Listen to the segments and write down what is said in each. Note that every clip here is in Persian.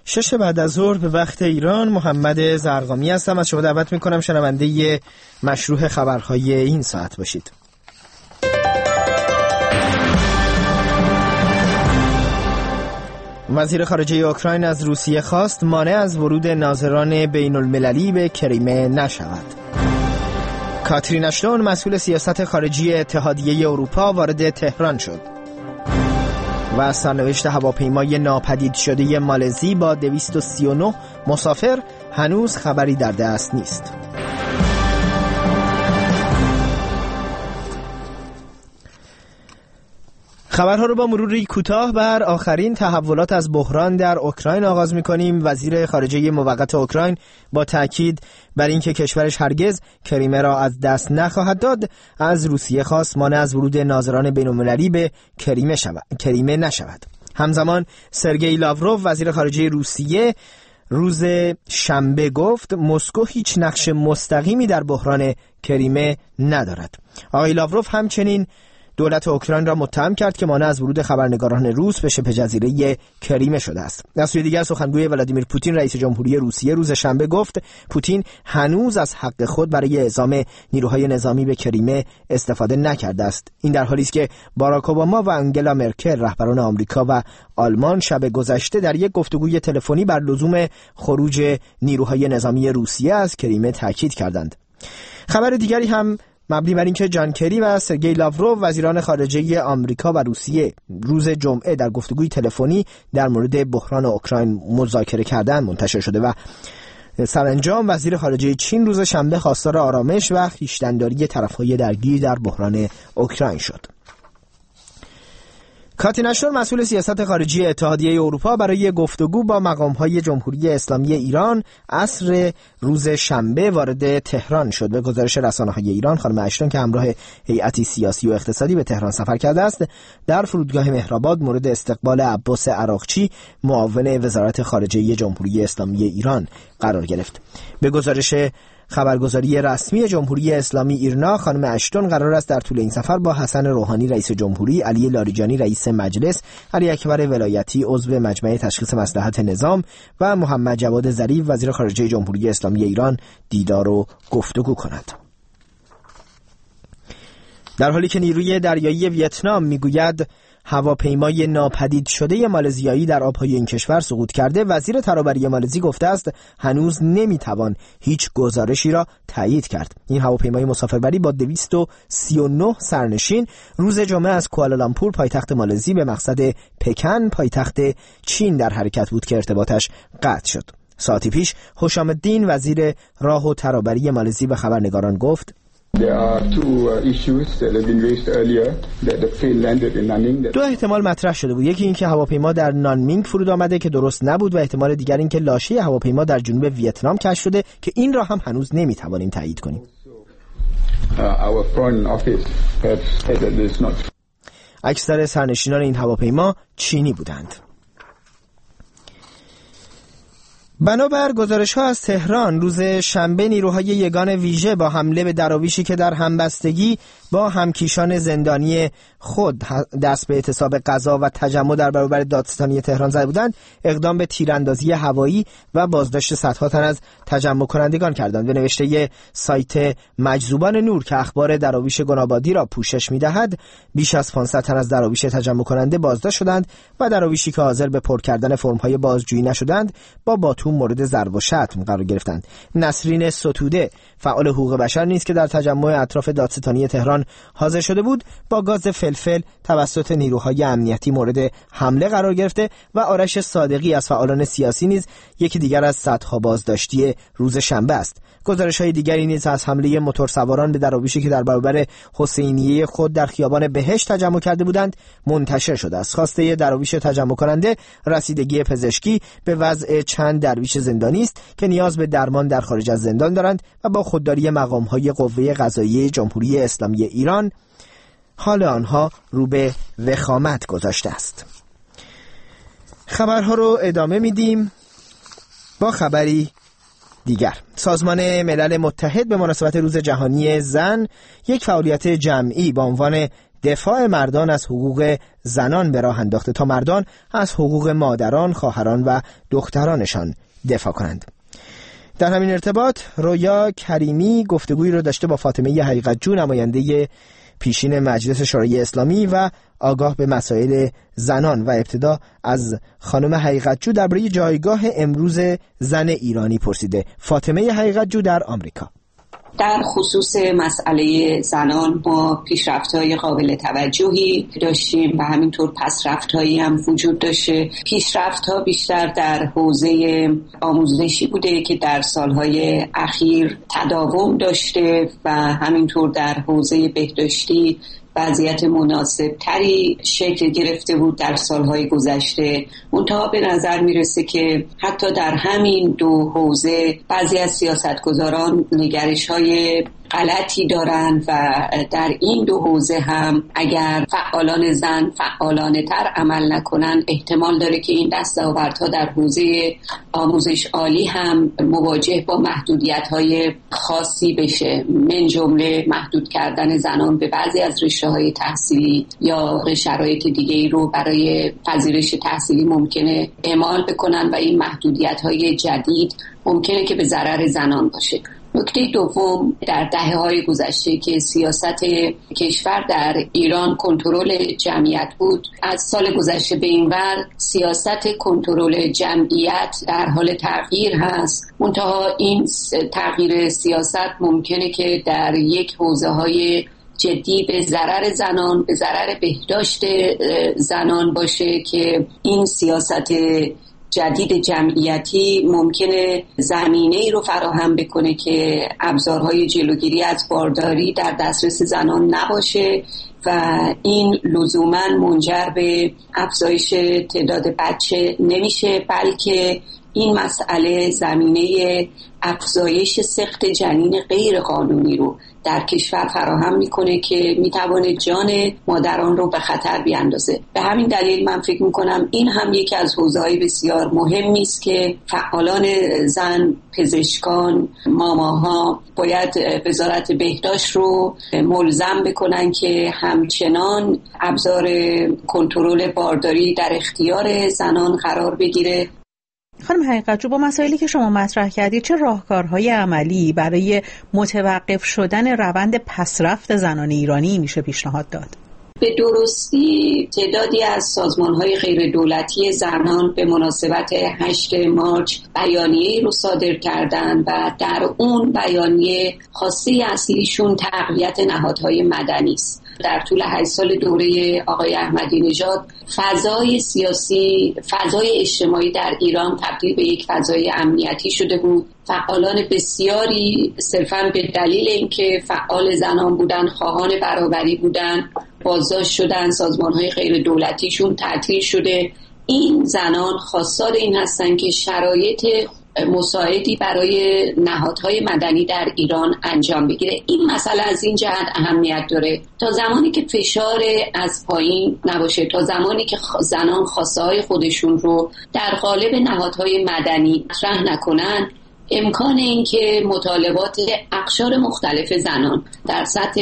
6 بعد از ظهر به وقت ایران. محمد زرقامی هستم. از شما دعوت میکنم شنونده مشروع خبرهای این ساعت باشید. وزیر خارجه اوکراین از روسیه خواست مانع از ورود ناظران بین المللی به کریمه نشود. کاترین اشتون مسئول سیاست خارجی اتحادیه اروپا وارد تهران شد. و سرنوشت هواپیمای ناپدید شده مالزی با 239 مسافر هنوز خبری در دست نیست. خبرها رو با مروری کوتاه بر آخرین تحولات از بحران در اوکراین آغاز می‌کنیم. وزیر خارجه موقت اوکراین با تاکید بر اینکه کشورش هرگز کریمه را از دست نخواهد داد، از روسیه خواست مانع از ورود ناظران بین‌المللی به کریمه نشود. همزمان سرگئی لاوروف وزیر خارجه روسیه روز شنبه گفت مسکو هیچ نقش مستقیمی در بحران کریمه ندارد. آقای لاوروف همچنین دولت اوکراین را متهم کرد که مانع از ورود خبرنگاران روس به شبه جزیره کریمه شده است. از سوی دیگر سخنگوی ولادیمیر پوتین رئیس جمهوری روسیه روز شنبه گفت پوتین هنوز از حق خود برای اعزام نیروهای نظامی به کریمه استفاده نکرده است. این در حالی است که باراک اوباما و آنگلا مرکل رهبران آمریکا و آلمان شب گذشته در یک گفتگوی تلفنی بر لزوم خروج نیروهای نظامی روسیه از کریمه تاکید کردند. خبر دیگری هم مبنی بر اینکه جان کری و سرگئی لاوروف وزیران خارجه آمریکا و روسیه روز جمعه در گفتگوی تلفنی در مورد بحران اوکراین مذاکره کردند منتشر شده و سرانجام وزیر خارجه چین روز شنبه خواستار آرامش و خویشتن‌داری طرف‌های درگیر در بحران اوکراین شد. کاترین اشتون مسئول سیاست خارجی اتحادیه اروپا برای گفتگو با مقام‌های جمهوری اسلامی ایران عصر روز شنبه وارد تهران شد. به گزارش رسانه‌های ایران خانم اشتون که همراه هیئتی سیاسی و اقتصادی به تهران سفر کرده است، در فرودگاه مهرآباد مورد استقبال عباس عراقچی معاون وزارت خارجه جمهوری اسلامی ایران قرار گرفت. به گزارش خبرگزاری رسمی جمهوری اسلامی ایرنا خانم اشتون قرار است در طول این سفر با حسن روحانی رئیس جمهوری، علی لاریجانی رئیس مجلس، علی اکبر ولایتی عضو مجمع تشخیص مصلحت نظام و محمد جواد ظریف وزیر خارجه جمهوری اسلامی ایران دیدار و گفتگو کند. در حالی که نیروی دریایی ویتنام میگوید هواپیمای ناپدید شده مالزیایی در آبهای این کشور سقوط کرده، وزیر ترابری مالزی گفته است هنوز نمیتوان هیچ گزارشی را تایید کرد. این هواپیمای مسافربری با 239 سرنشین روز جمعه از کوالالامپور پایتخت مالزی به مقصد پکن پایتخت چین در حرکت بود که ارتباطش قطع شد. ساعتی پیش حشام الدین وزیر راه و ترابری مالزی به خبرنگاران گفت دو احتمال مطرح شده بود. یکی این که هواپیما در نانمینگ فرود آمده که درست نبود و احتمال دیگر این که لاشه هواپیما در جنوب ویتنام کشف شده که این را هم هنوز نمیتوانیم تایید کنیم. اکثر سرنشینان این هواپیما چینی بودند. بنابر گزارش‌ها از تهران روز شنبه نیروهای یگان ویژه با حمله به دراویشی که در همبستگی با همکیشان زندانی خود دست به اعتصاب غذا و تجمع در برابر دادستانی تهران زده بودند، اقدام به تیراندازی هوایی و بازداشت صدها تن از تجمع کنندگان کردند. به نوشته سایت مجذوبان نور که اخبار دراویش گنابادی را پوشش می‌دهد، بیش از 500 تن از دراویش تجمع کننده بازداشت شدند و دراویشی که حاضر به پر کردن فرم‌های بازجویی نشدند با باتوم مورد ضرب و شتم قرار گرفتند. نسرین ستوده فعال حقوق بشر نیز که در تجمع اطراف دادستانی تهران حاضر شده بود، با گاز فلفل توسط نیروهای امنیتی مورد حمله قرار گرفته و آرش صادقی از فعالان سیاسی نیز یکی دیگر از صدها بازداشتی روز شنبه است. گزارش‌های دیگری نیز از حمله موتورسواران به دراویشی که در برابر حسینیه خود در خیابان بهشت تجمع کرده بودند منتشر شده است. خواسته دراویش تجمع کننده رسیدگی پزشکی به وضع چند درویش زندانی است که نیاز به درمان در خارج از زندان دارند و با خودداری مقام‌های قوه قضاییه جمهوری اسلامی ایران حال آنها رو به وخامت گذاشته است. خبرها رو ادامه میدیم با خبری دیگر. سازمان ملل متحد به مناسبت روز جهانی زن یک فعالیت جمعی با عنوان دفاع مردان از حقوق زنان به راه انداخته تا مردان از حقوق مادران، خواهران و دخترانشان دفاع کنند. در همین ارتباط رویا کریمی گفتگویی را داشته با فاطمه حقیقتجو، نماینده پیشین مجلس شورای اسلامی و آگاه به مسائل زنان، و ابتدا از خانم حقیقتجو درباره جایگاه امروز زن ایرانی پرسیده. فاطمه حقیقتجو در آمریکا. در خصوص مسئله زنان ما پیشرفت‌های قابل توجهی داشتیم و همینطور پسرفت‌هایی هم وجود داشته. پیشرفت‌ها بیشتر در حوزه آموزشی بوده که در سالهای اخیر تداوم داشته و همینطور در حوزه بهداشتی وضعیت مناسب تری شکل گرفته بود در سالهای گذشته. منتها به نظر میرسه که حتی در همین دو حوزه بعضی از سیاستگزاران نگرش‌های غلطی دارند و در این دو حوزه هم اگر فعالان زن فعالانه تر عمل نکنند احتمال داره که این دستاوردها در حوزه آموزش عالی هم مواجه با محدودیت‌های خاصی بشه، من جمله محدود کردن زنان به بعضی از رشته‌های تحصیلی یا شرایط دیگه‌ای رو برای پذیرش تحصیلی ممکنه اعمال بکنن و این محدودیت‌های جدید ممکنه که به ضرر زنان باشه. نکته دوم، در دهه‌های گذشته که سیاست کشور در ایران کنترل جمعیت بود، از سال گذشته به این ور سیاست کنترل جمعیت در حال تغییر هست. منتها این تغییر سیاست ممکنه که در یک حوزه‌های جدی به ضرر زنان، به ضرر بهداشت زنان باشه که این سیاست جدید جمعیتی ممکنه زمینه‌ای رو فراهم بکنه که ابزارهای جلوگیری از بارداری در دسترس زنان نباشه و این لزوماً منجر به افزایش تعداد بچه نمیشه، بلکه این مسئله زمینه افزایش سقط جنین غیر قانونی رو در کشور فراهم میکنه که میتوانه جان مادران رو به خطر بیاندازه. به همین دلیل من فکر میکنم این هم یکی از حوزه‌های بسیار مهمی است که فعالان زن، پزشکان، ماماها باید وزارت بهداشت رو ملزم بکنن که همچنان ابزار کنترل بارداری در اختیار زنان قرار بگیره. خانم حقیقتجو، با مسائلی که شما مطرح کردید چه راهکارهای عملی برای متوقف شدن روند پسرفت زنان ایرانی میشه پیشنهاد داد؟ به درستی تعدادی از سازمان‌های غیر دولتی زنان به مناسبت 8 مارس بیانیه‌ای رو صادر کردند و در اون بیانیه خواسته اصلیشون تقویت نهادهای مدنی است. در طول 8 سال دوره آقای احمدی نژاد فضای سیاسی، فضای اجتماعی در ایران تبدیل به یک فضای امنیتی شده بود. فعالان بسیاری صرفاً به دلیل اینکه فعال زنان بودن، خواهان برابری بودن، بازداشت شدن، سازمان‌های غیر دولتیشون تعطیل شده. این زنان خواستار این هستن که شرایط مساعدی برای نهادهای مدنی در ایران انجام بگیره. این مسئله از این جهت اهمیت داره تا زمانی که فشار از پایین نباشه، تا زمانی که زنان خواسته‌های خودشون رو در قالب نهادهای مدنی مطرح نکنن، امکان این که مطالبات اقشار مختلف زنان در سطح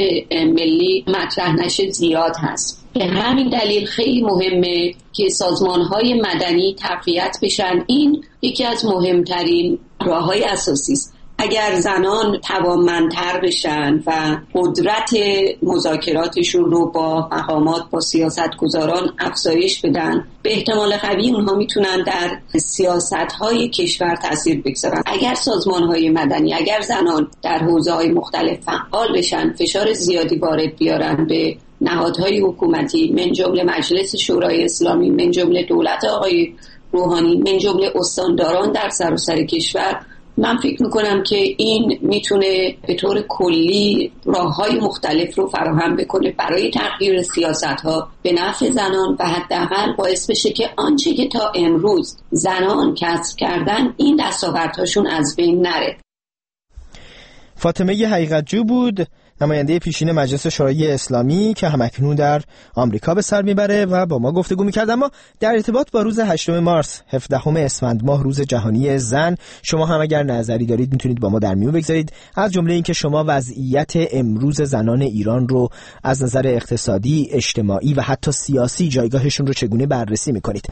ملی مطرح نشه زیاد هست. به همین دلیل خیلی مهمه که سازمان‌های مدنی تقویت بشن. این یکی از مهمترین راه‌های اساسی است. اگر زنان توانمندتر بشن و قدرت مذاکراتشون رو با مقامات، با سیاستگزاران افزایش بدن، به احتمال قوی اونها میتونن در سیاست‌های کشور تاثیر بگذارن. اگر سازمان‌های مدنی، اگر زنان در حوزه‌های مختلف فعال بشن، فشار زیادی وارد بیارن به نهادهای حکومتی، من جمله مجلس شورای اسلامی، من جمله دولت آقای روحانی، من جمله استانداران در سراسر کشور، من فکر میکنم که این میتونه به طور کلی راههای مختلف رو فراهم بکنه برای تغییر سیاست‌ها به نفع زنان و حداقل باعث بشه که آنچه که تا امروز زنان کسب کردن این دستاوردهاشون از بین نره. فاطمه حقیقتجو بود، نماینده پیشین مجلس شورای اسلامی که همکنون در آمریکا به سر میبره و با ما گفتگو میکرد. اما در ارتباط با روز 8 مارس 17 اسفند ماه، روز جهانی زن، شما هم اگر نظری دارید میتونید با ما در میون بگذارید، از جمله اینکه شما وضعیت امروز زنان ایران رو از نظر اقتصادی، اجتماعی و حتی سیاسی جایگاهشون رو چگونه بررسی میکنید.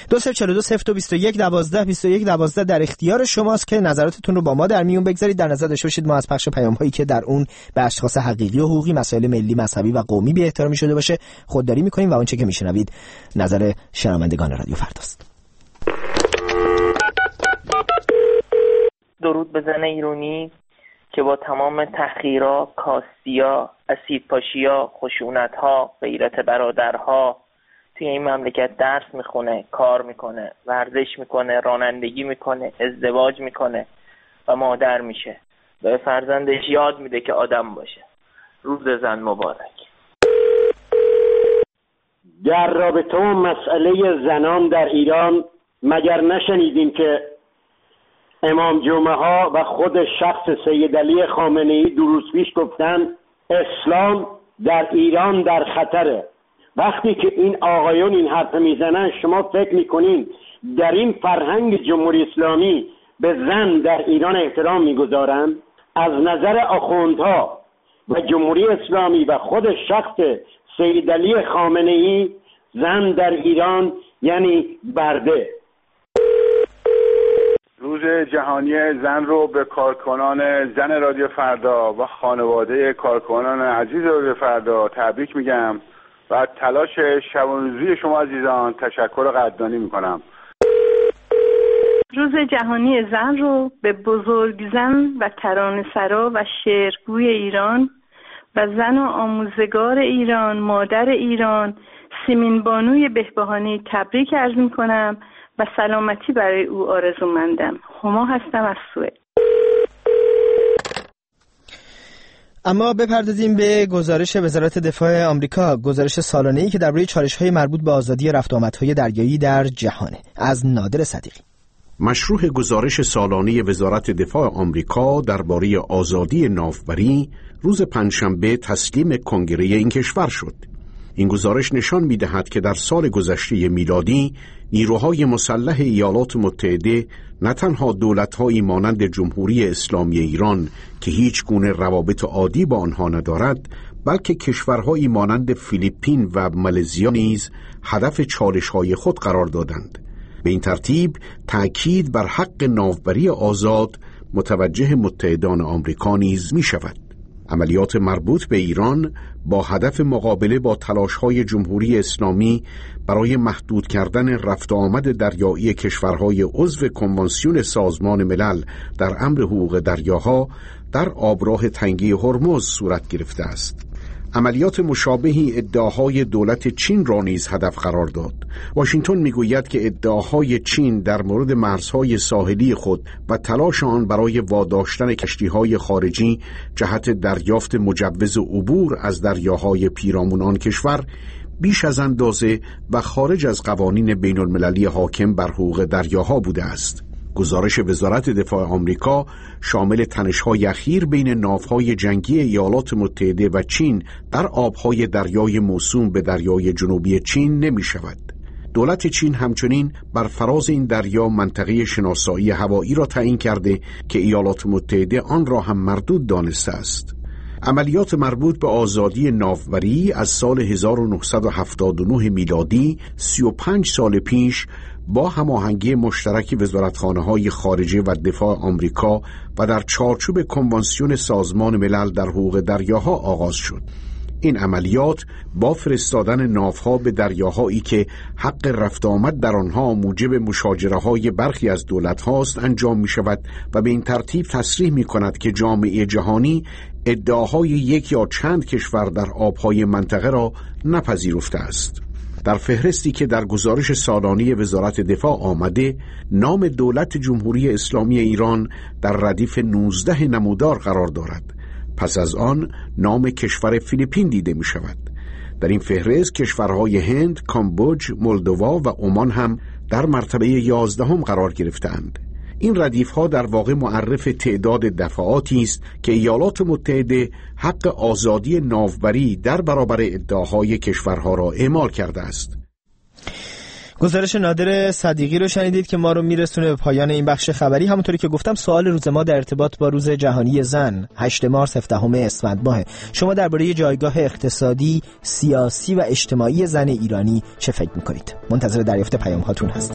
2042 در اختیار شماست که نظراتتون رو با ما در میون بگذارید. در نظر داشته باشید ما از پخش پیام‌هایی که در اون به اشخاص حقیقی و حقوقی، مسائل ملی، مذهبی و قومی بی احترامی شده باشه خودداری میکنیم و اون چه که میشنوید نظر شنوندگان رادیو فرداست. درود به زن ایرانی که با تمام تحقیرها، کاستیا، اسیدپاشی‌ها، خشونت‌ها، غیرت برادرها توی این مملکت درس میخونه، کار میکنه، ورزش میکنه، رانندگی میکنه، ازدواج میکنه و مادر میشه. به فرزندش یاد میده که آدم باشه. روز زن مبارک. در رابطه با مسئله زنان در ایران مگر نشنیدیم که امام جمعه ها و خود شخص سید علی خامنه‌ای دو روز پیش گفتن اسلام در ایران در خطره. وقتی که این آقایون این حرف میزنن شما فکر میکنین در این فرهنگ جمهوری اسلامی به زن در ایران احترام میگذارن؟ از نظر آخوندها و جمهوری اسلامی و خود شخص سید علی خامنه‌ای زن در ایران یعنی برده. روز جهانی زن رو به کارکنان زن رادیو فردا و خانواده کارکنان عزیز رادیو فردا تبریک میگم و از تلاش شبانه‌روزی شما عزیزان تشکر قدردانی میکنم. روز جهانی زن رو به بزرگ زن و ترانه‌سرا و شعرگوی ایران و زن و آموزگار ایران، مادر ایران، سیمین بانوی بهبهانی تبریک عرض میکنم و سلامتی برای او آرزومندم. هما هستم از سوئد. اما بپردازیم به گزارش وزارت دفاع آمریکا، گزارش سالانه‌ای که درباره چالش‌های مربوط به آزادی رفت و آمدهای دریایی در جهانه. از نادر صدیقی. مشروح گزارش سالانه وزارت دفاع آمریکا درباره آزادی ناوبری روز پنجشنبه تسلیم کنگره این کشور شد. این گزارش نشان می‌دهد که در سال گذشته میلادی نیروهای مسلح ایالات متحده نه تنها دولت‌هایی مانند جمهوری اسلامی ایران که هیچ گونه روابط عادی با آنها ندارد، بلکه کشورهایی مانند فیلیپین و مالزیا نیز هدف چالش‌های خود قرار دادند. به این ترتیب تأکید بر حق ناوبری آزاد متوجه متحدان آمریکا نیز می‌شود. عملیات مربوط به ایران با هدف مقابله با تلاش‌های جمهوری اسلامی برای محدود کردن رفت و آمد دریایی کشورهای عضو کنوانسیون سازمان ملل در امر حقوق دریاها در آبراه تنگی هرمز صورت گرفته است. عملیات مشابهی ادعاهای دولت چین را نیز هدف قرار داد. واشنگتن میگوید که ادعاهای چین در مورد مرزهای ساحلی خود و تلاش آن برای واداشتن کشتیهای خارجی جهت دریافت مجوز عبور از دریاهای پیرامون آن کشور بیش از اندازه و خارج از قوانین بین المللی حاکم بر حقوق دریاها بوده است. گزارش وزارت دفاع آمریکا شامل تنش‌های اخیر بین ناوهای جنگی ایالات متحده و چین در آبهای دریای موسوم به دریای جنوبی چین نمی شود. دولت چین همچنین بر فراز این دریا منطقه شناسایی هوایی را تعیین کرده که ایالات متحده آن را هم مردود دانسته است. عملیات مربوط به آزادی ناوبری از سال 1979 میلادی 35 سال پیش با هماهنگی مشترک وزارتخانه‌های خارجه و دفاع آمریکا و در چارچوب کنوانسیون سازمان ملل در حقوق دریاها آغاز شد. این عملیات با فرستادن ناوها به دریاهایی که حق رفت آمد در آنها موجب مشاجره‌های برخی از دولت‌هاست انجام می‌شود و به این ترتیب تصریح می‌کند که جامعه جهانی ادعاهای یک یا چند کشور در آب‌های منطقه را نپذیرفته است. در فهرستی که در گزارش سالانه وزارت دفاع آمده، نام دولت جمهوری اسلامی ایران در ردیف 19 نمودار قرار دارد. پس از آن نام کشور فیلیپین دیده می شود. در این فهرست کشورهای هند، کامبوج، مولدووا و عمان هم در مرتبه 11 قرار گرفتند. این ردیف‌ها در واقع معرف تعداد دفعاتی است که ایالات متحده حق آزادی ناوبری در برابر ادعاهای کشورها را اعمال کرده است. گزارش نادر صدیقی رو شنیدید که ما رو میرسونه به پایان این بخش خبری. همونطوری که گفتم سوال روز ما در ارتباط با روز جهانی زن 8 مارس 17 اسفند ماه. شما درباره جایگاه اقتصادی، سیاسی و اجتماعی زن ایرانی چه فکر میکنید؟ منتظر دریافت پیام هاتون هست.